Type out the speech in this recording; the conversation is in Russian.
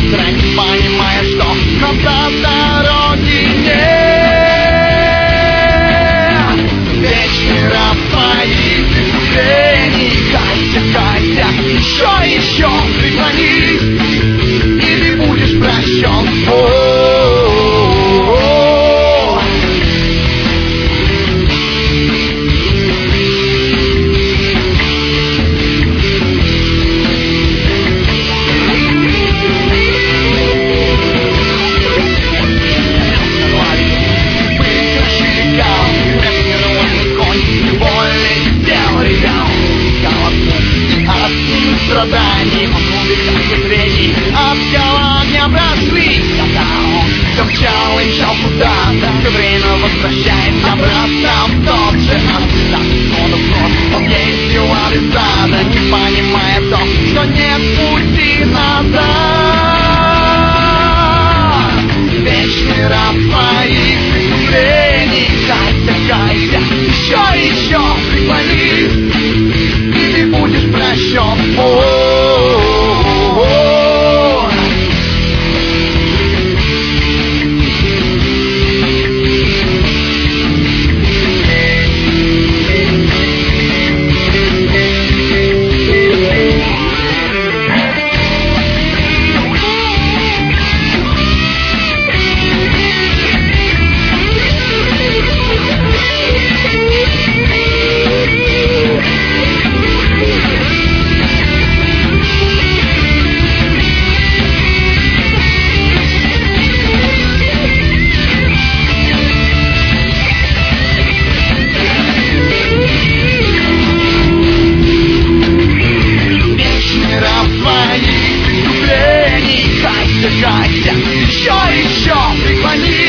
завтра, не понимая, что назад дороги нет. Вечный раб твоих преступлений. Кайся, кайся, еще преклонись, и ты будешь прощен. Страданий, он увлекал зрений, от головня бросли. Когда он все мчал и мчал куда-то, все время возвращаясь обратно в тот же адрес. Он вновь, он ездил адресата, не понимая то, что нет пути назад. Вечный раб твоих преступлений. Кайся, кайся, еще преклонись, и ты будешь прощен. Кайся, еще преклонись.